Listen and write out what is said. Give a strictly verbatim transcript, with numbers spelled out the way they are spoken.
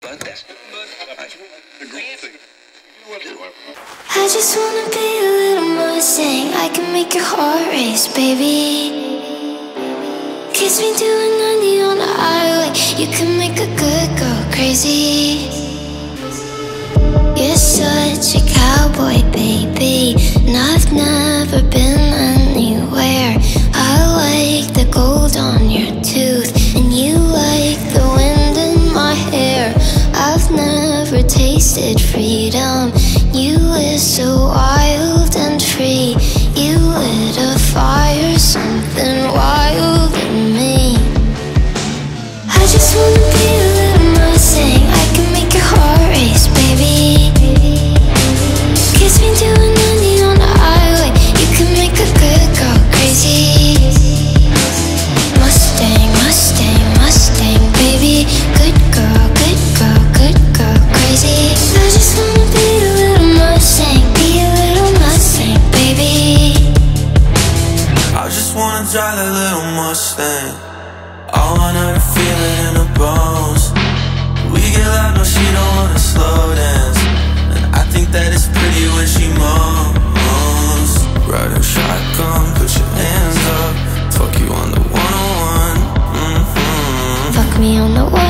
I just wanna be a little Mustang. I can make your heart race, baby. Kiss me doing ninety on the highway. You can make a good girl crazy. You're such a cowboy, baby, and I've never been anywhere. I like the gold on your tooth, and you like the wind in my hair. I've never tasted freedom. You were so wild and free. You lit a fire, something wild in me. I just wanna be a little Mustang. I can make your heart race, baby. Kiss me doing ninety on the highway. You can make a good girl crazy. Mustang, Mustang, Mustang, baby. Good girl, good girl, good girl, crazy. I just wanna be a little Mustang. Be a little Mustang, baby. I just wanna drive that little Mustang. I want her to feel it in her bones. We get loud, no, she don't wanna slow dance. And I think that it's pretty when she moans. Riding shotgun, put your hands up. Fuck you on the one oh one. Mm-hmm. Fuck me on the one